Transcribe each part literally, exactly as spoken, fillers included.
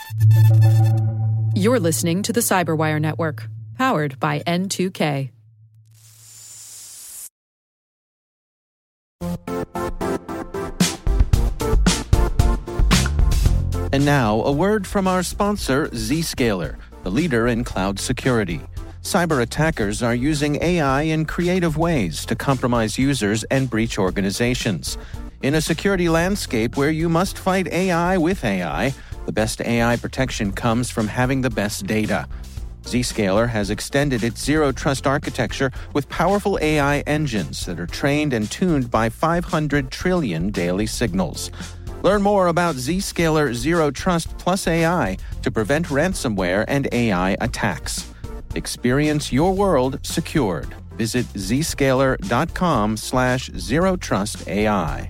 You're listening to the Cyberwire Network, powered by N two K. And now, a word from our sponsor, Zscaler, the leader in cloud security. Cyber attackers are using A I in creative ways to compromise users and breach organizations. In a security landscape where you must fight A I with A I, the best A I protection comes from having the best data. Zscaler has extended its zero-trust architecture with powerful A I engines that are trained and tuned by five hundred trillion daily signals. Learn more about Zscaler Zero Trust Plus A I to prevent ransomware and A I attacks. Experience your world secured. Visit zscaler.com slash zero trust AI.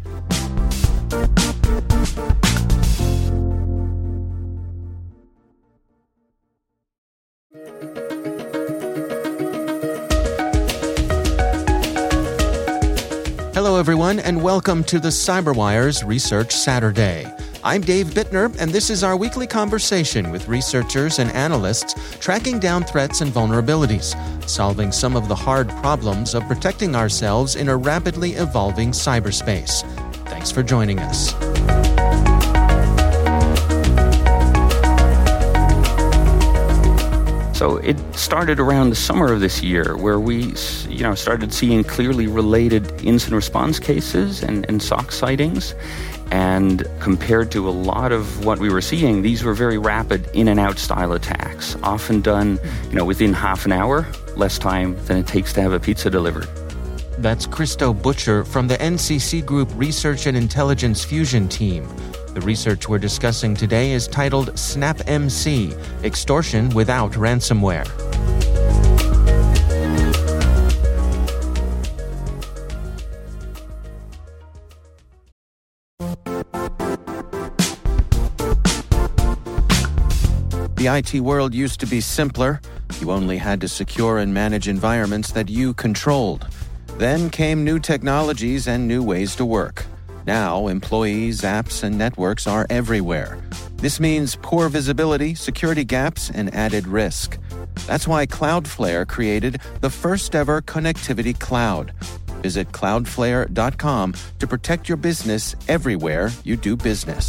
Hello, everyone, and welcome to the CyberWire's Research Saturday. I'm Dave Bittner, and this is our weekly conversation with researchers and analysts tracking down threats and vulnerabilities, solving some of the hard problems of protecting ourselves in a rapidly evolving cyberspace. Thanks for joining us. So it started around the summer of this year where we, you know, started seeing clearly related incident response cases and, and S O C sightings. And compared to a lot of what we were seeing, these were very rapid in and out style attacks, often done, you know, within half an hour, less time than it takes to have a pizza delivered. That's Christo Butcher from the N C C Group Research and Intelligence Fusion team. The research we're discussing today is titled SnapMC, Extortion Without Ransomware. The I T world used to be simpler. You only had to secure and manage environments that you controlled. Then came new technologies and new ways to work. Now, employees, apps, and networks are everywhere. This means poor visibility, security gaps, and added risk. That's why Cloudflare created the first-ever connectivity cloud. Visit cloudflare dot com to protect your business everywhere you do business.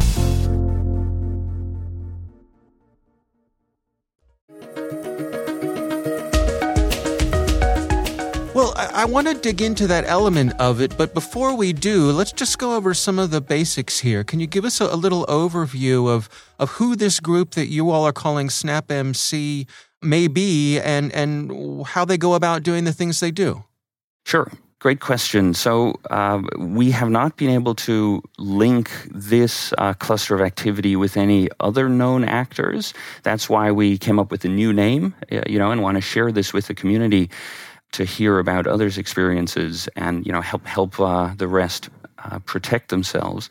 Well, I, I want to dig into that element of it, but before we do, let's just go over some of the basics here. Can you give us a, a little overview of, of who this group that you all are calling SnapMC may be and, and how they go about doing the things they do? Sure. Great question. So uh, we have not been able to link this uh, cluster of activity with any other known actors. That's why we came up with a new name, you know, and want to share this with the community to hear about others' experiences and, you know, help help uh, the rest uh, protect themselves.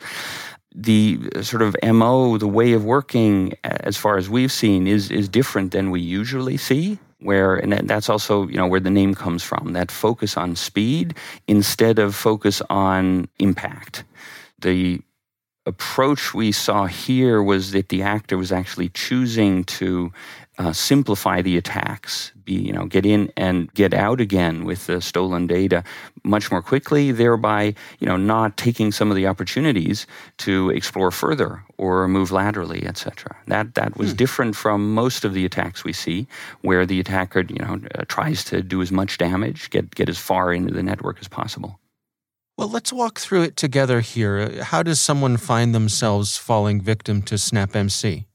The sort of M O, the way of working, as far as we've seen, is is different than we usually see. Where, and that's also, you know, where the name comes from, that focus on speed instead of focus on impact. The approach we saw here was that the actor was actually choosing to uh, simplify the attacks, be, you know, get in and get out again with the stolen data much more quickly, thereby, you know, not taking some of the opportunities to explore further or move laterally, et cetera. That that was hmm. different from most of the attacks we see, where the attacker, you know, uh, tries to do as much damage, get get as far into the network as possible. Well, let's walk through it together here. How does someone find themselves falling victim to SnapMC?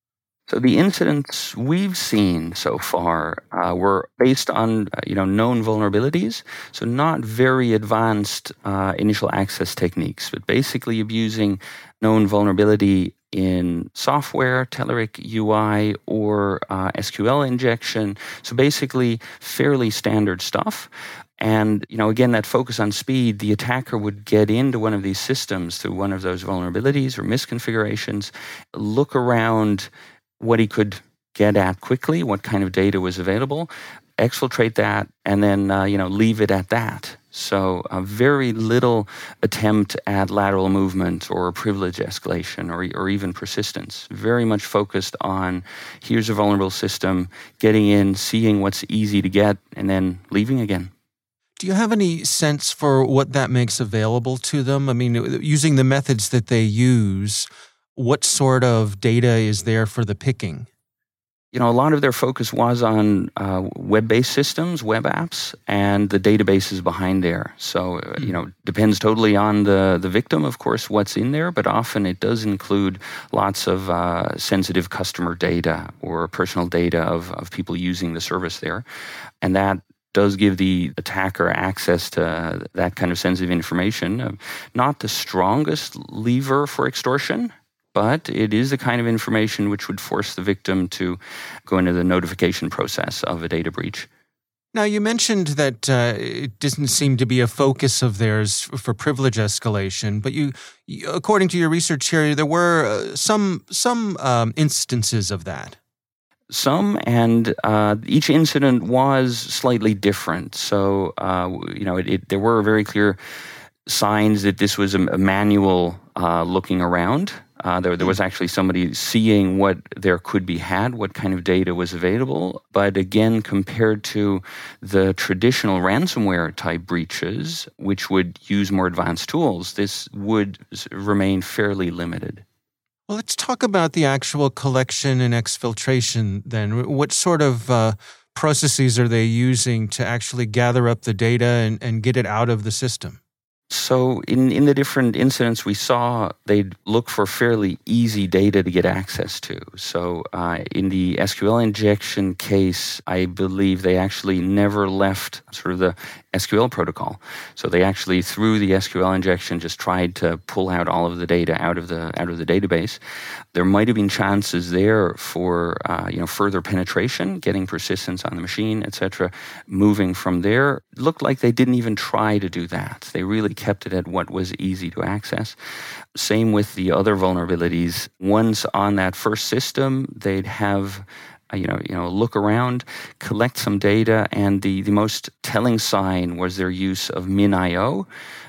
So the incidents we've seen so far uh, were based on uh, you know known vulnerabilities, so not very advanced uh, initial access techniques, but basically abusing known vulnerability in software, Telerik U I, or uh, S Q L injection. So basically fairly standard stuff. And, you know, again, that focus on speed, the attacker would get into one of these systems through one of those vulnerabilities or misconfigurations, look around what he could get at quickly, what kind of data was available, exfiltrate that, and then, uh, you know, leave it at that. So a very little attempt at lateral movement or privilege escalation or, or even persistence. Very much focused on here's a vulnerable system, getting in, seeing what's easy to get, and then leaving again. Do you have any sense for what that makes available to them? I mean, using the methods that they use, what sort of data is there for the picking? You know, a lot of their focus was on uh, web-based systems, web apps, and the databases behind there. So, uh, you know, depends totally on the, the victim, of course, what's in there, but often it does include lots of uh, sensitive customer data or personal data of, of people using the service there. And that does give the attacker access to that kind of sensitive information. Uh, not the strongest lever for extortion, but it is the kind of information which would force the victim to go into the notification process of a data breach. Now, you mentioned that uh, it doesn't seem to be a focus of theirs for privilege escalation, but you, according to your research here, there were uh, some some um, instances of that. Some, and uh, each incident was slightly different. So, uh, you know, it, it, there were very clear signs that this was a, a manual uh, looking around. Uh, there, there was actually somebody seeing what there could be had, what kind of data was available. But again, compared to the traditional ransomware type breaches, which would use more advanced tools, this would remain fairly limited. Well, let's talk about the actual collection and exfiltration then. What sort of uh, processes are they using to actually gather up the data and, and get it out of the system? So in, in the different incidents we saw, they'd look for fairly easy data to get access to. So uh, in the S Q L injection case, I believe they actually never left sort of the S Q L protocol. So they actually, through the S Q L injection, just tried to pull out all of the data out of the out of the database. There might have been chances there for uh, you know further penetration, getting persistence on the machine, et cetera. Moving from there, it looked like they didn't even try to do that. They really kept it at what was easy to access. Same with the other vulnerabilities. Once on that first system, they'd have you know, you know, look around, collect some data, and the, the most telling sign was their use of MinIO,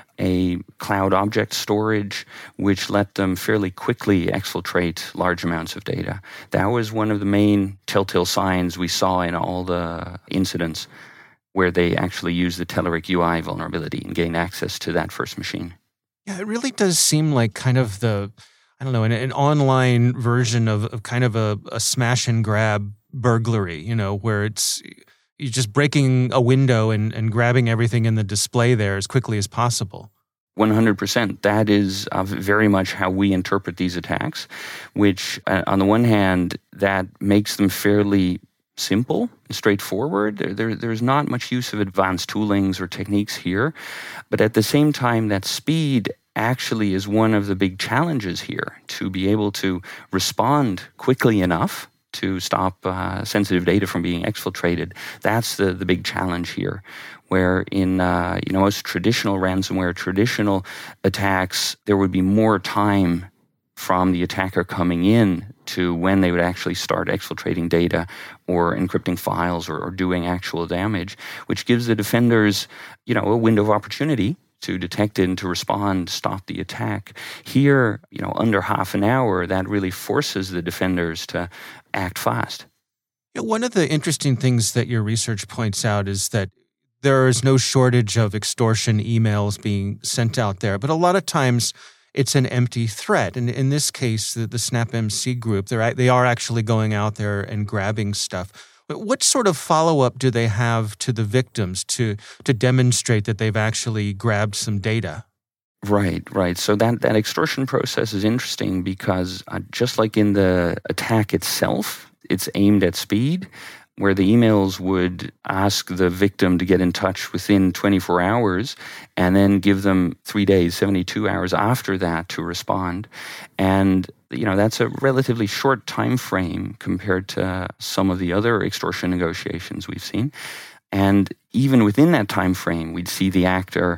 a cloud object storage, which let them fairly quickly exfiltrate large amounts of data. That was one of the main telltale signs we saw in all the incidents where they actually used the Telerik U I vulnerability and gained access to that first machine. Yeah, it really does seem like kind of the, I don't know, an, an online version of, of kind of a, a smash and grab burglary, you know, where it's you're just breaking a window and, and grabbing everything in the display there as quickly as possible. one hundred percent. That is uh, very much how we interpret these attacks, which uh, on the one hand, that makes them fairly simple and straightforward. There, there, there's not much use of advanced toolings or techniques here. But at the same time, that speed actually is one of the big challenges here, to be able to respond quickly enough to stop uh, sensitive data from being exfiltrated. That's the, the big challenge here, where in uh, you know most traditional ransomware, traditional attacks, there would be more time from the attacker coming in to when they would actually start exfiltrating data or encrypting files or, or doing actual damage, which gives the defenders, you know, a window of opportunity to detect it and to respond, stop the attack. Here, you know, under half an hour, that really forces the defenders to act fast. Yeah, one of the interesting things that your research points out is that there is no shortage of extortion emails being sent out there, but a lot of times it's an empty threat. And in this case, the, the SnapMC group, they're, they are actually going out there and grabbing stuff. But what sort of follow-up do they have to the victims to to demonstrate that they've actually grabbed some data? Right, right. So that, that extortion process is interesting because uh, just like in the attack itself, it's aimed at speed, where the emails would ask the victim to get in touch within twenty-four hours and then give them three days, seventy-two hours after that to respond. And, you know, that's a relatively short time frame compared to some of the other extortion negotiations we've seen. And even within that time frame, we'd see the actor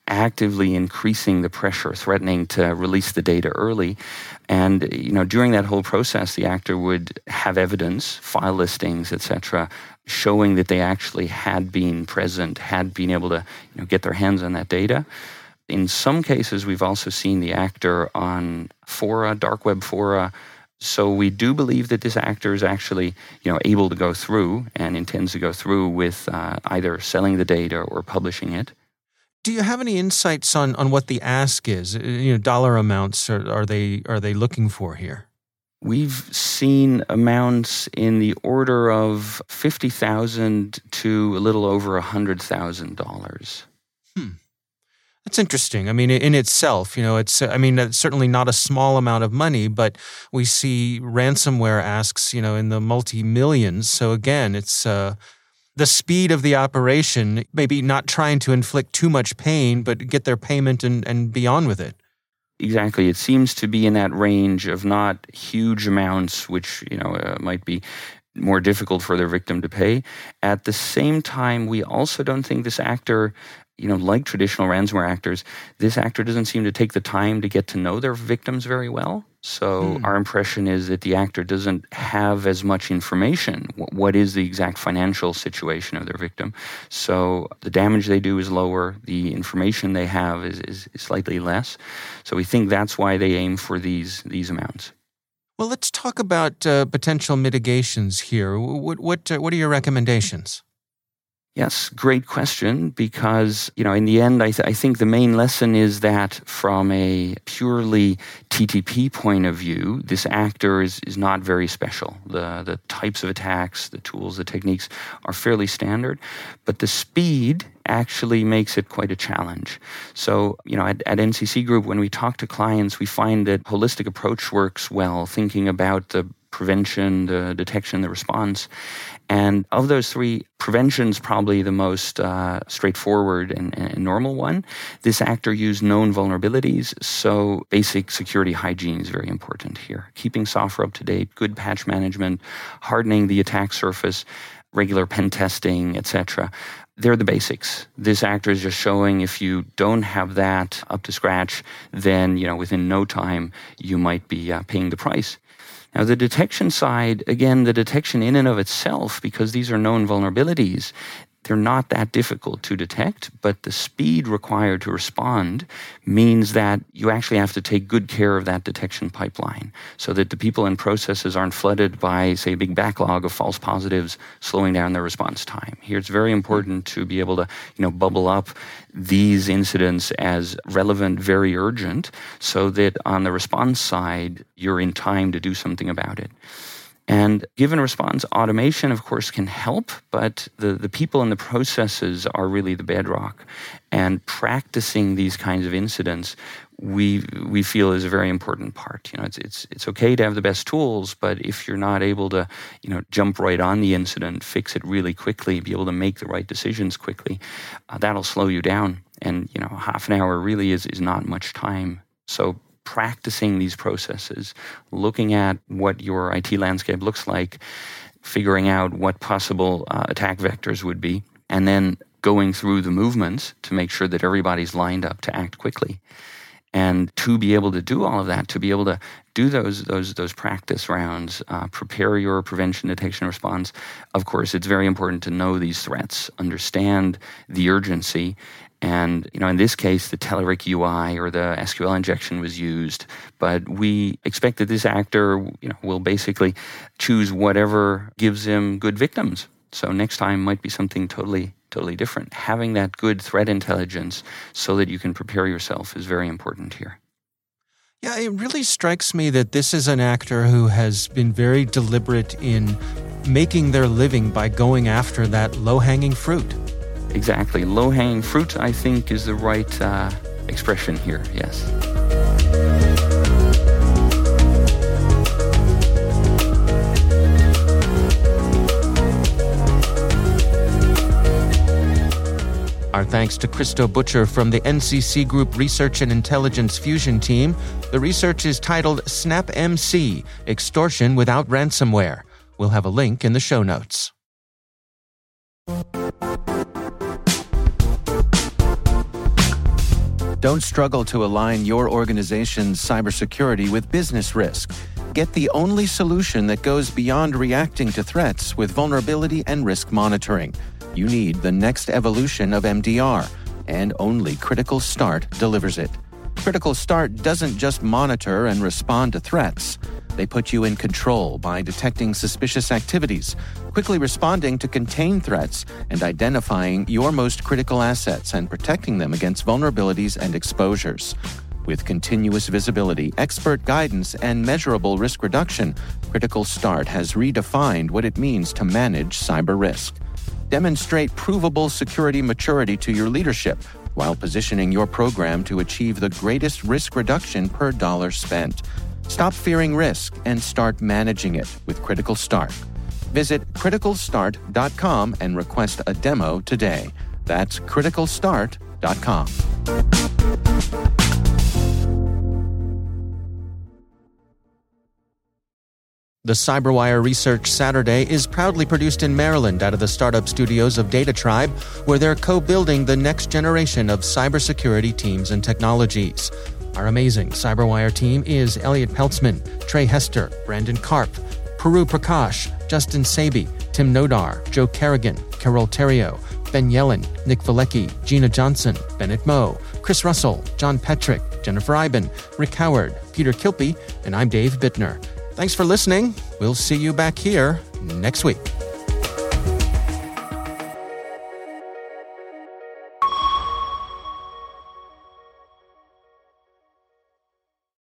actively increasing the pressure, threatening to release the data early. And, you know, during that whole process, the actor would have evidence, file listings, et cetera, showing that they actually had been present, had been able to, you know, get their hands on that data. In some cases, we've also seen the actor on fora, dark web fora. So we do believe that this actor is actually, you know, able to go through and intends to go through with uh, either selling the data or publishing it. Do you have any insights on, on what the ask is? You know, dollar amounts are, are they are they looking for here? We've seen amounts in the order of fifty thousand dollars to a little over one hundred thousand dollars. Hmm. That's interesting. I mean, in itself, you know, it's, I mean, it's certainly not a small amount of money, but we see ransomware asks, you know, in the multi-millions. So again, it's uh, the speed of the operation, maybe not trying to inflict too much pain, but get their payment and, and be on with it. Exactly. It seems to be in that range of not huge amounts, which, you know, uh, might be more difficult for their victim to pay. At the same time, we also don't think this actor, you know, like traditional ransomware actors, this actor doesn't seem to take the time to get to know their victims very well. So hmm. our impression is that the actor doesn't have as much information. What is the exact financial situation of their victim? So the damage they do is lower. The information they have is, is, is slightly less. So we think that's why they aim for these these amounts. Well, let's talk about uh, potential mitigations here. What what uh, what are your recommendations? Yes, great question, because, you know, in the end, I, th- I think the main lesson is that from a purely T T P point of view, this actor is, is not very special. The, the types of attacks, the tools, the techniques are fairly standard, but the speed actually makes it quite a challenge. So, you know, at, at N C C Group, when we talk to clients, we find that holistic approach works well, thinking about the prevention, the detection, the response. And of those three, prevention's probably the most uh, straightforward and, and normal one. This actor used known vulnerabilities, so basic security hygiene is very important here. Keeping software up to date, good patch management, hardening the attack surface, regular pen testing, et cetera. They're the basics. This actor is just showing if you don't have that up to scratch, then, you know, within no time, you might be uh, paying the price. Now, the detection side, again, the detection in and of itself, because these are known vulnerabilities, they're not that difficult to detect, but the speed required to respond means that you actually have to take good care of that detection pipeline so that the people and processes aren't flooded by, say, a big backlog of false positives slowing down their response time. Here, it's very important to be able to, you know, bubble up these incidents as relevant, very urgent, so that on the response side, you're in time to do something about it. And given response, automation, of course, can help, but the, the people and the processes are really the bedrock. And practicing these kinds of incidents, we we feel is a very important part. You know, it's it's it's okay to have the best tools, but if you're not able to, you know, jump right on the incident, fix it really quickly, be able to make the right decisions quickly, uh, that'll slow you down. And, you know, half an hour really is is not much time. So practicing these processes, looking at what your I T landscape looks like, figuring out what possible uh, attack vectors would be, and then going through the movements to make sure that everybody's lined up to act quickly. And to be able to do all of that, to be able to do those those those practice rounds, uh, prepare your prevention, detection, response, of course, it's very important to know these threats, understand the urgency. And, you know, in this case, the Telerik U I or the S Q L injection was used, but we expect that this actor, you know, will basically choose whatever gives him good victims. So next time might be something totally, totally different. Having that good threat intelligence so that you can prepare yourself is very important here. Yeah, it really strikes me that this is an actor who has been very deliberate in making their living by going after that low-hanging fruit. Exactly. Low-hanging fruit, I think, is the right uh, expression here, yes. Our thanks to Christo Butcher from the N C C Group Research and Intelligence Fusion team. The research is titled SnapMC, Extortion Without Ransomware. We'll have a link in the show notes. Don't struggle to align your organization's cybersecurity with business risk. Get the only solution that goes beyond reacting to threats with vulnerability and risk monitoring. You need the next evolution of M D R, and only Critical Start delivers it. Critical Start doesn't just monitor and respond to threats. They put you in control by detecting suspicious activities, quickly responding to contain threats, and identifying your most critical assets and protecting them against vulnerabilities and exposures. With continuous visibility, expert guidance, and measurable risk reduction, Critical Start has redefined what it means to manage cyber risk. Demonstrate provable security maturity to your leadership while positioning your program to achieve the greatest risk reduction per dollar spent. Stop fearing risk and start managing it with Critical Start. Visit critical start dot com and request a demo today. That's critical start dot com. The CyberWire Research Saturday is proudly produced in Maryland out of the startup studios of Data Tribe, where they're co-building the next generation of cybersecurity teams and technologies. Our amazing CyberWire team is Elliot Peltzman, Trey Hester, Brandon Karp, Puru Prakash, Justin Sabi, Tim Nodar, Joe Kerrigan, Carol Terrio, Ben Yellen, Nick Valecki, Gina Johnson, Bennett Moe, Chris Russell, John Petrick, Jennifer Iben, Rick Howard, Peter Kilpie, and I'm Dave Bittner. Thanks for listening. We'll see you back here next week.